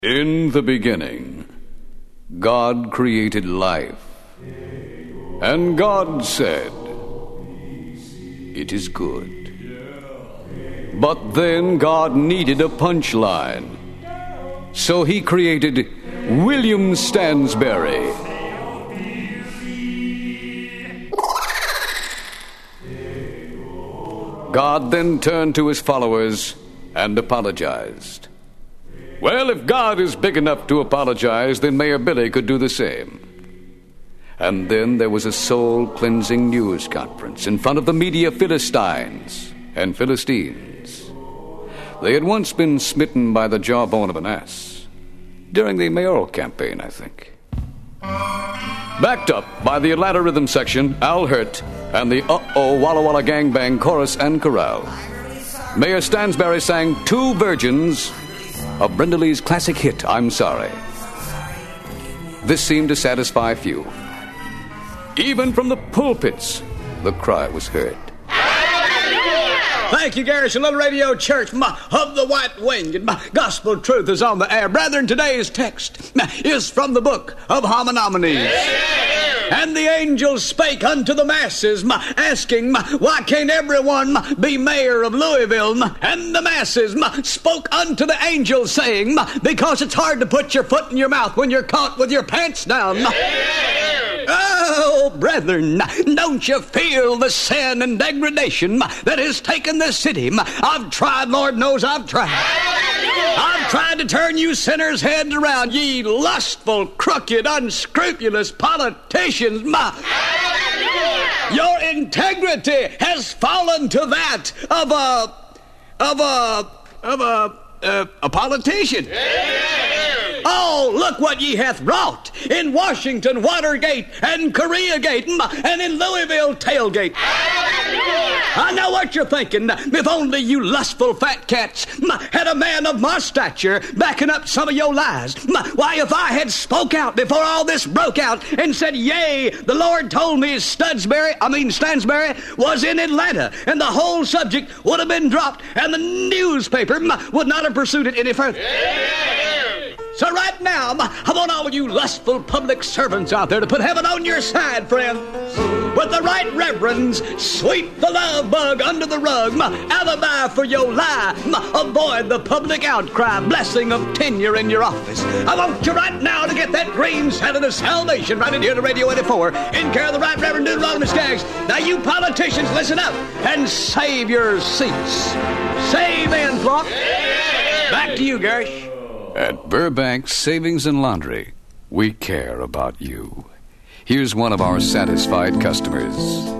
In the beginning, God created life, and God said, "It is good." But then God needed a punchline, so he created William Stansberry. God then turned to his followers and apologized. Well, if God is big enough to apologize, then Mayor Billy could do the same. And then there was a soul-cleansing news conference in front of the media Philistines and Philistines. They had once been smitten by the jawbone of an ass. During the mayoral campaign, I think. Backed up by the Atlanta Rhythm Section, Al Hurt, and the Uh-Oh Walla Walla Gang Bang Chorus and Chorale, Mayor Stansberry sang Two Virgins of Brenda Lee's classic hit, I'm Sorry. This seemed to satisfy few. Even from the pulpits, the cry was heard. Thank you, Garrison Little Radio Church of the White Wing. And my gospel truth is on the air. Brethren, today's text is from the book of Hominomides. And the angels spake unto the masses, asking, why can't everyone be mayor of Louisville? And the masses spoke unto the angels, saying, because it's hard to put your foot in your mouth when you're caught with your pants down. Oh, brethren, don't you feel the sin and degradation that has taken this city? I've tried, Lord knows I've tried. I've tried to turn you sinners' heads around, ye lustful, crooked, unscrupulous politicians. Your integrity has fallen to that of a politician. Oh, look what ye hath wrought in Washington, Watergate, and Koreagate, and in Louisville, Tailgate. I know what you're thinking. If only you lustful fat cats had a man of my stature backing up some of your lies. Why, if I had spoke out before all this broke out and said, yea, the Lord told me Stansberry was in Atlanta, and the whole subject would have been dropped, and the newspaper would not have pursued it any further. So right now, I want all you lustful public servants out there to put heaven on your side, friends. With the right reverends, sweep the love bug under the rug. Alibi for your lie. Avoid the public outcry. Blessing of tenure in your office. I want you right now to get that green salad of salvation right in here to Radio 84 in care of the Right Reverend Deuteronomy Skaggs. Now you politicians, listen up and save your seats. Save in, flock. Back to you, Gersh. At Burbank Savings and Laundry, we care about you. Here's one of our satisfied customers.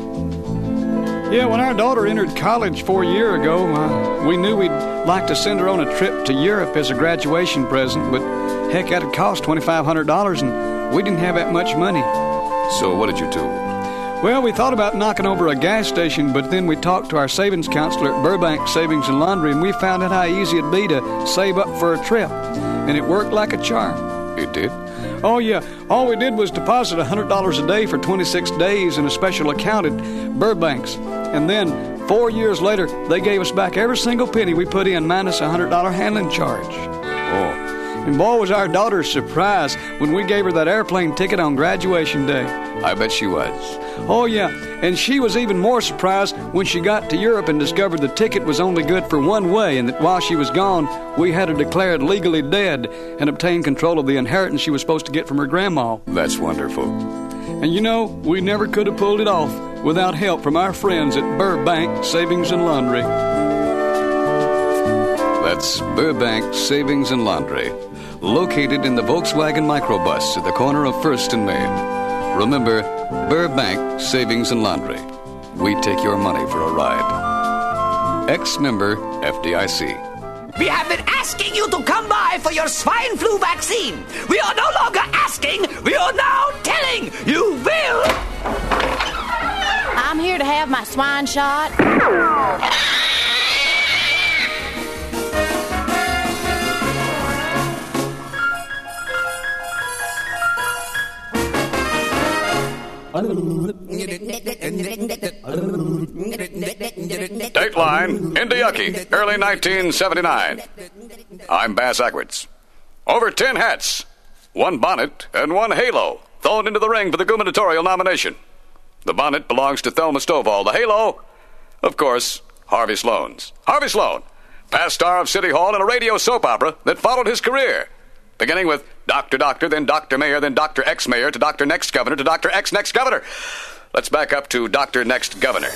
Yeah, when our daughter entered college 4 years ago, we knew we'd like to send her on a trip to Europe as a graduation present, but heck, that'd cost $2,500, and we didn't have that much money. So what did you do? Well, we thought about knocking over a gas station, but then we talked to our savings counselor at Burbank Savings and Laundry, and we found out how easy it'd be to save up for a trip. And it worked like a charm. It did? Oh, yeah. All we did was deposit $100 a day for 26 days in a special account at Burbank's. And then, 4 years later, they gave us back every single penny we put in, minus a $100 handling charge. Oh. And boy, was our daughter surprised when we gave her that airplane ticket on graduation day. I bet she was. Oh, yeah. And she was even more surprised when she got to Europe and discovered the ticket was only good for one way, and that while she was gone, we had her declared legally dead and obtain control of the inheritance she was supposed to get from her grandma. That's wonderful. And you know, we never could have pulled it off without help from our friends at Burbank Savings and Laundry. That's Burbank Savings and Laundry, located in the Volkswagen microbus at the corner of 1st and Main. Remember, Burbank Savings and Laundry. We take your money for a ride. Ex-member FDIC. We have been asking you to come by for your swine flu vaccine. We are no longer asking, we are now telling you will. I'm here to have my swine shot. Dateline, Indiyucky, early 1979. I'm Bass Ackwards. Over 10 hats, 1 bonnet, and 1 halo thrown into the ring for the gubernatorial nomination. The bonnet belongs to Thelma Stovall. The halo, of course, Harvey Sloan's. Harvey Sloan, past star of City Hall and a radio soap opera that followed his career, beginning with Dr. Doctor, then Dr. Mayor, then Dr. Ex-Mayor, to Dr. Next Governor, to Dr. Ex-Next Governor. Let's back up to Dr. Next Governor.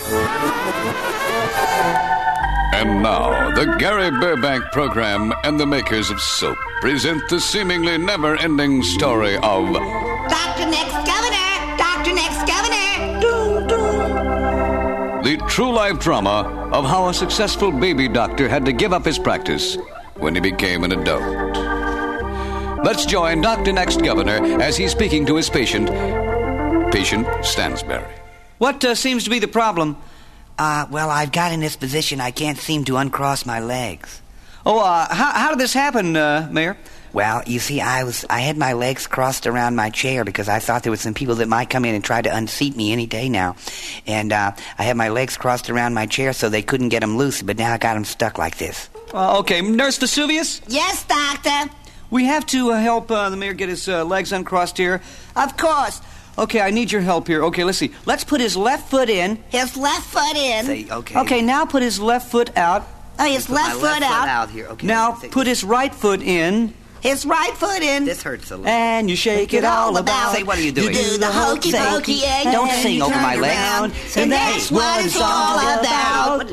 And now, the Gary Burbank program and the makers of soap present the seemingly never-ending story of Dr. Next Governor! Dr. Next Governor! Doom, doom. the true-life drama of how a successful baby doctor had to give up his practice when he became an adult. Let's join Dr. Next Governor as he's speaking to his patient Stansbury. What seems to be the problem? Well, I've got in this position I can't seem to uncross my legs. Oh, how did this happen, Mayor? Well, you see, I had my legs crossed around my chair because I thought there were some people that might come in and try to unseat me any day now. And I had my legs crossed around my chair so they couldn't get them loose, but now I got them stuck like this. Okay, Nurse Vesuvius? Yes, Doctor. We have to help the mayor get his legs uncrossed here. Of course. Okay, I need your help here. Okay, let's see. Let's put his left foot in. His left foot in. Say, okay. Okay, now put his left foot out. Oh, his left foot out. Here. Okay. Now put his right foot in. His right foot in. This hurts a little. And you shake it all about. Say, what are you doing? You do the hokey pokey and Don't then sing you over turn my leg. around, and that's what it's all about.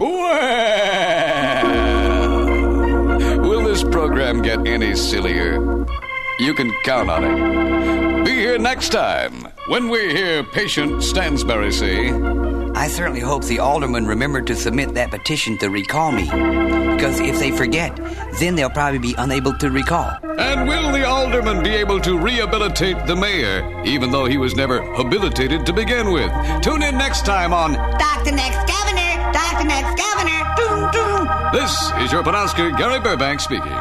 Well, will this program get any sillier? You can count on it. Be here next time when we hear patient Stansbury say, I certainly hope the aldermen remember to submit that petition to recall me. Because if they forget, then they'll probably be unable to recall. and will the alderman be able to rehabilitate the mayor, even though he was never habilitated to begin with? Tune in next time on Dr. Next Governor! Dr. Next Governor! Doom, doom! This is your pronouncer, Gary Burbank, speaking.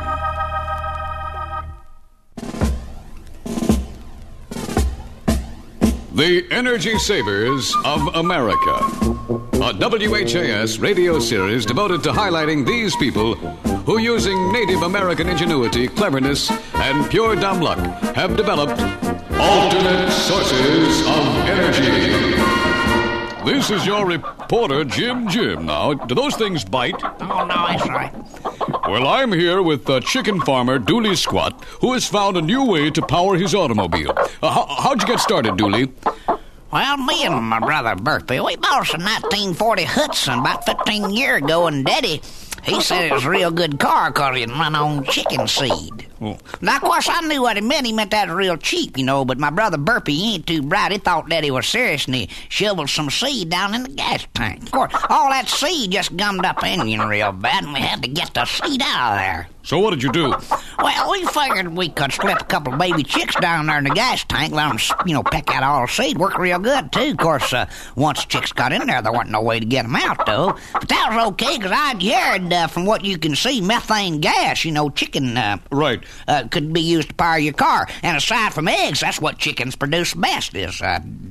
The Energy Savers of America, a WHAS radio series devoted to highlighting these people who, using Native American ingenuity, cleverness, and pure dumb luck, have developed alternate sources of energy. This is your reporter, Jim now. Do those things bite? Oh, no, that's right. Well, I'm here with chicken farmer Dooley Squat, who has found a new way to power his automobile. How'd you get started, Dooley? Well, me and my brother Burpee, we bought us a 1940 Hudson about 15 years ago, and Daddy, he said it was a real good car because it run on chicken seed. Oh. Now, of course, I knew what he meant. He meant that was real cheap, you know, but my brother Burpee, he ain't too bright. He thought Daddy was serious, and he shoveled some seed down in the gas tank. Of course, all that seed just gummed up the engine real bad, and we had to get the seed out of there. So what did you do? Well, we figured we could slip a couple of baby chicks down there in the gas tank, let them, peck out all the seed. Worked real good, too. Of course, once chicks got in there wasn't no way to get them out, though. But that was okay, because I'd heard, from what you can see, methane gas, chicken, Right. could be used to power your car. And aside from eggs, that's what chickens produce best is,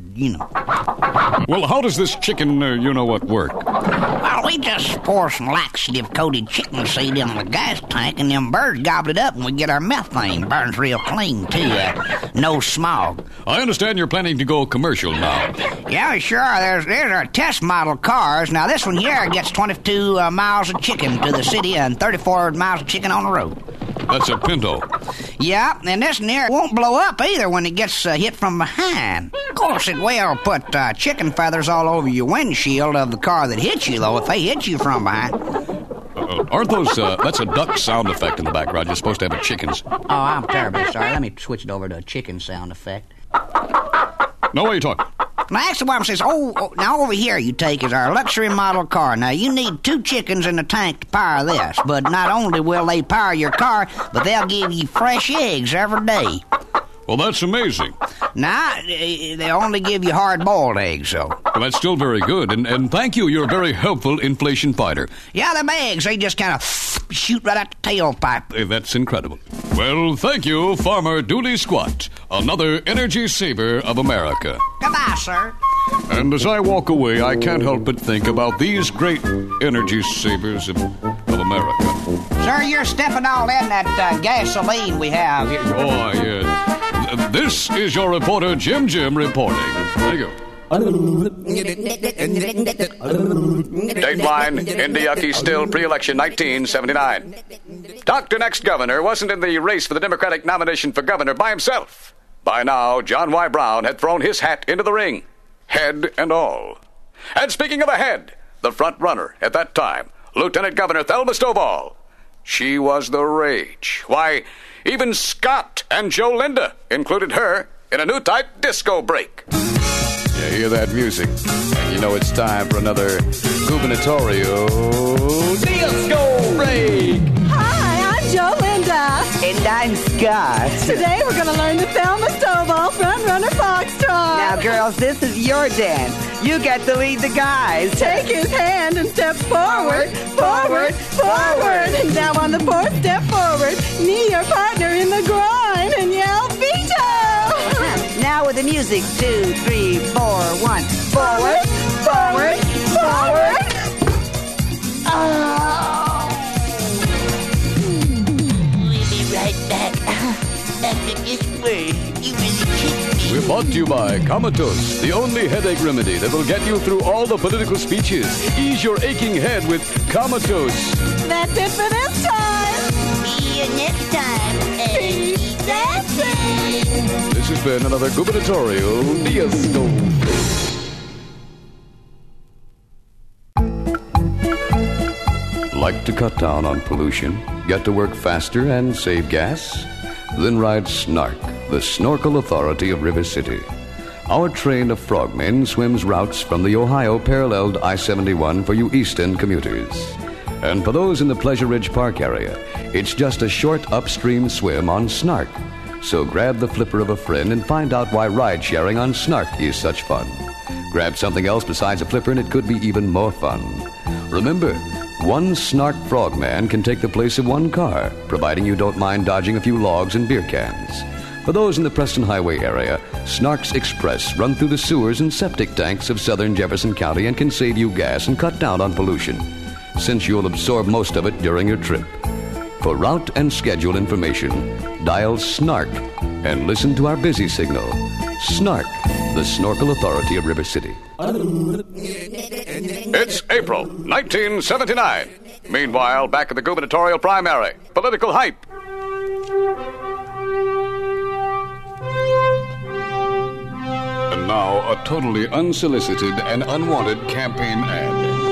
Well, how does this chicken, work? Well, we just pour some laxative-coated chicken seed in the gas tank, and them birds gobble it up, and we get our methane. Burns real clean, too. No smog. I understand you're planning to go commercial now. Yeah, sure. There's our test model cars. Now, this one here gets 22 miles of chicken to the city and 34 miles of chicken on the road. That's a Pinto. Yeah, and this one here won't blow up either when it gets hit from behind. Of course, it will put chicken feathers all over your windshield of the car that hits you, though, if they hit you from behind. Aren't those, that's a duck sound effect in the background. You're supposed to have a chicken's. Oh, I'm terribly sorry. Let me switch it over to a chicken sound effect. No, what are you talking? Now, that's the one that says, now over here you take is our luxury model car. Now, you need 2 chickens in the tank to power this. But not only will they power your car, but they'll give you fresh eggs every day. Well, that's amazing. Now, they only give you hard-boiled eggs, though. Well, that's still very good, and thank you. You're a very helpful inflation fighter. Yeah, them eggs, they just kind of shoot right out the tailpipe. That's incredible. Well, thank you, Farmer Dooley Squat, another energy saver of America. Goodbye, sir. And as I walk away, I can't help but think about these great energy savers of America. Sir, you're stepping all in that gasoline we have here. Oh, yes. This is your reporter, Jim reporting. There you go. Dateline, Indiaki still pre-election 1979. Dr. Next Governor wasn't in the race for the Democratic nomination for governor by himself. By now, John Y. Brown had thrown his hat into the ring, head and all. And speaking of a head, the front runner at that time, Lieutenant Governor Thelma Stovall. She was the rage. Why, even Scott and Joe Linda included her in a new type disco break. You hear that music, and you know it's time for another gubernatorial disco break. Hi, I'm Joe Linda. And I'm Scott. Today we're going to learn the Thelma Stovall Front Runner Foxtrot. Now, girls, this is your dance. You got to lead the guys. Take his hand and step forward, forward, forward. And now on the fourth step forward, knee your partner in the groin and yell veto. Now with the music, 2, 3, 4, 1. Forward, forward, forward. Oh. We'll be right back after this word. You really kicked me. We're brought to you by Comatose, the only headache remedy that will get you through all the political speeches. Ease your aching head with Comatose. That's it for this time. See you next time. And keep dancing. This has been another gubernatorial disco. Like to cut down on pollution, get to work faster and save gas? Then ride Snark, the snorkel authority of River City. Our train of frogmen swims routes from the Ohio paralleled I-71 for you East End commuters. And for those in the Pleasure Ridge Park area, it's just a short upstream swim on Snark. So grab the flipper of a friend and find out why ride-sharing on Snark is such fun. Grab something else besides a flipper and it could be even more fun. Remember, one Snark frogman can take the place of one car, providing you don't mind dodging a few logs and beer cans. For those in the Preston Highway area, Snarks Express run through the sewers and septic tanks of southern Jefferson County and can save you gas and cut down on pollution, since you'll absorb most of it during your trip. For route and schedule information, dial Snark and listen to our busy signal. Snark, the snorkel authority of River City. It's April 1979. Meanwhile, back at the gubernatorial primary, political hype. And now, a totally unsolicited and unwanted campaign ad.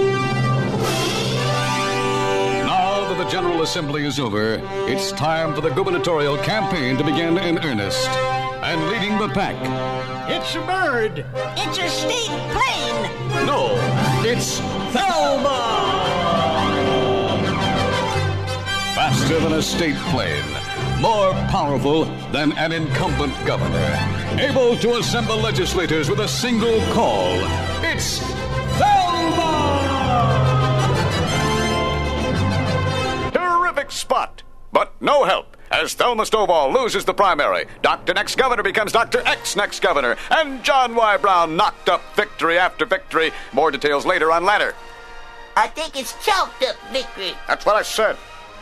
Now that the General Assembly is over, it's time for the gubernatorial campaign to begin in earnest. And leading the pack, It's a bird. It's a state plane. no, it's Thelma! Faster than a state plane, more powerful than an incumbent governor, able to assemble legislators with a single call. It's Thelma! Terrific spot, but no help. As Thelma Stovall loses the primary, Dr. Next Governor becomes Dr. X Next Governor, and John Y. Brown knocked up victory after victory. More details later on Ladder. I think it's chalked up victory. That's what I said.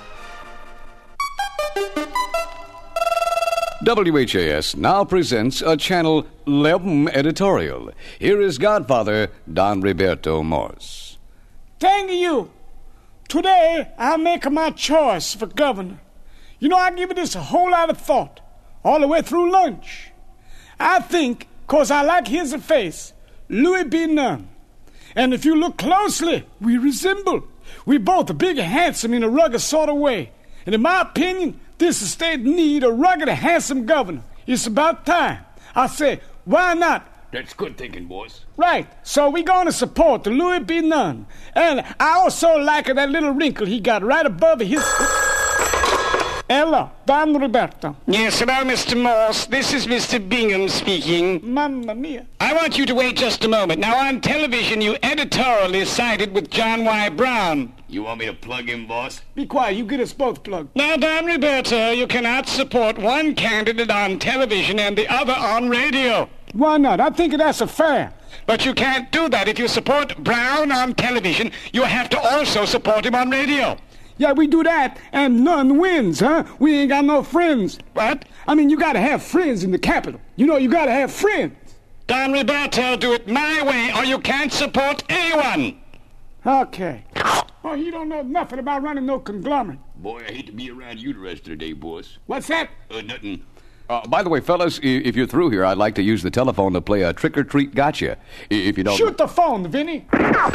WHAS now presents a Channel 11 editorial. Here is Godfather Don Roberto Morse. Thank you. Today, I make my choice for governor. You know, I give this a whole lot of thought, all the way through lunch. I think, 'cause I like his face, Louis B. Nunn. And if you look closely, we resemble. We both are big and handsome in a rugged sort of way. And in my opinion, this state need a rugged and handsome governor. It's about time. I say, why not? That's good thinking, boys. Right, so we're going to support the Louis B. Nunn. And I also like that little wrinkle he got right above his... Hello, Don Roberto. Yes, hello, Mr. Morse. This is Mr. Bingham speaking. Mamma mia. I want you to wait just a moment. Now, on television, you editorially sided with John Y. Brown. You want me to plug in, boss? Be quiet, you get us both plugged. Now, Don Roberto, you cannot support one candidate on television and the other on radio. Why not? I think that's fair. But you can't do that. If you support Brown on television, you have to also support him on radio. Yeah, we do that, and none wins, huh? We ain't got no friends. What? I mean, you gotta have friends in the Capitol. You know, you gotta have friends. Don Ribarto, do it my way, or you can't support anyone. Okay. Oh, you don't know nothing about running no conglomerate. Boy, I hate to be around you the rest of the day, boss. What's that? Nothing. By the way, fellas, if you're through here, I'd like to use the telephone to play a trick-or-treat gotcha. If you don't... Shoot the phone, Vinny.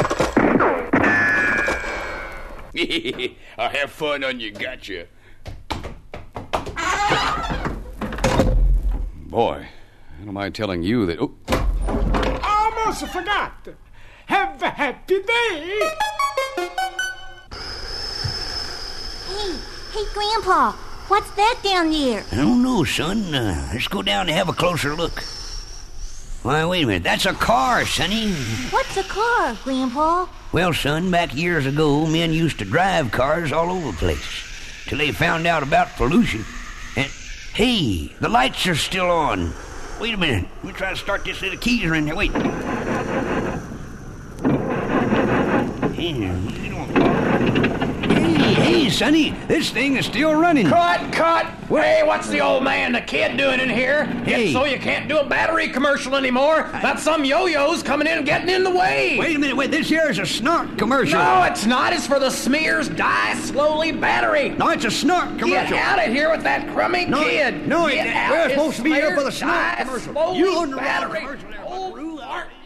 I'll have fun on you, gotcha. Boy, I don't mind telling you that... Oh. I almost forgot. Have a happy day. Hey, Grandpa, what's that down there? I don't know, son. Let's go down and have a closer look. Why, wait a minute. That's a car, Sonny. What's a car, Grandpa? Well, son, back years ago, men used to drive cars all over the place till they found out about pollution. And, hey, the lights are still on. Wait a minute. Let me try to start this. The keys are in there. Wait. Hey, Sonny, this thing is still running. Cut! Hey, what's the old man, the kid doing in here? Hey. So you can't do a battery commercial anymore? That's some yo-yos coming in and getting in the way. Wait a minute, this here is a snort commercial. No, it's not. It's for the Smears Die Slowly battery. No, it's a snort commercial. Get out of here with that crummy kid. No, Get out. we're It's supposed to be here for the Smears snort Die commercial. Slowly You on the wrong battery. commercial there. Old, aren't you?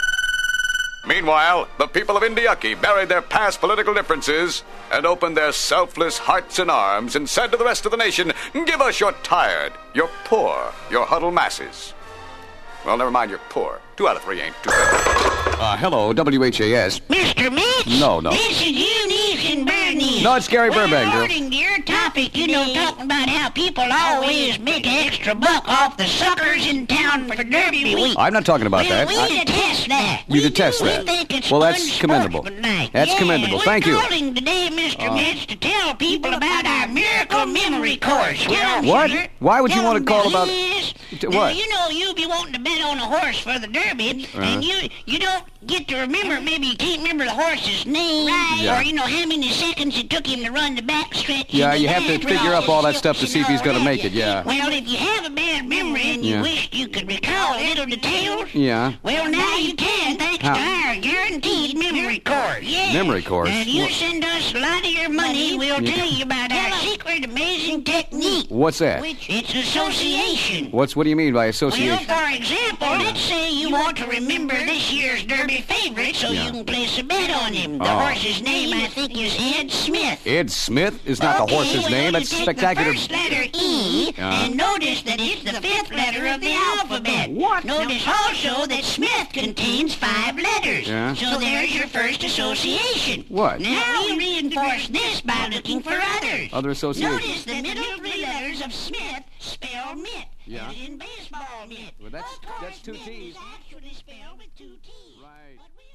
Meanwhile, the people of Indiaki buried their past political differences and opened their selfless hearts and arms and said to the rest of the nation, give us your tired, your poor, your huddled masses. Well, never mind, you're poor. 2 out of 3 ain't too bad. Hello, WHAS. Mr. Mitch? No. This is Eunice and Bernie. No, it's Gary Burbank, girl. According to your topic, talking about how people always make an extra buck off the suckers in town for Derby Week. I'm not talking about that. We detest that. You detest that? We think it's well, that's commendable. unsportsmanlike. That's commendable. Thank you. We're calling today, Mr. Mitch, to tell people about our miracle memory course. What? Why would you want to call about... What? You be wanting to bet on a horse for the Derby, and you don't get to remember, maybe you can't remember the horse's name, Yeah. or how many seconds it took him to run the backstretch. Yeah, you have to figure up all that stuff to see if he's going to make it, yeah. Well, if you have a bad memory and you wished you could recall little details, Yeah. well, now you can, thanks to our guaranteed memory course. Yeah. Memory course? And you send us a lot of your money, we'll tell you about our secret amazing technique. What's that? It's association. What do you mean by Well, association? for example, let's say you want to remember this year's Derby favorite so you can place a bet on him. The horse's name, I think, is Ed Smith. Ed Smith is not the horse's name. That's You take spectacular. the first letter E, and notice that it's the 5th letter of the alphabet. What? Notice also that Smith contains 5 letters. Yeah. So there's your first association. What? Now we reinforce this by looking for others. Other associations. Notice the middle 3 letters of Smith spell mitt. Yeah. As in baseball mitt. Well, that's Of course, 2 mitt T's. is actually spelled with 2 T's. Right. But we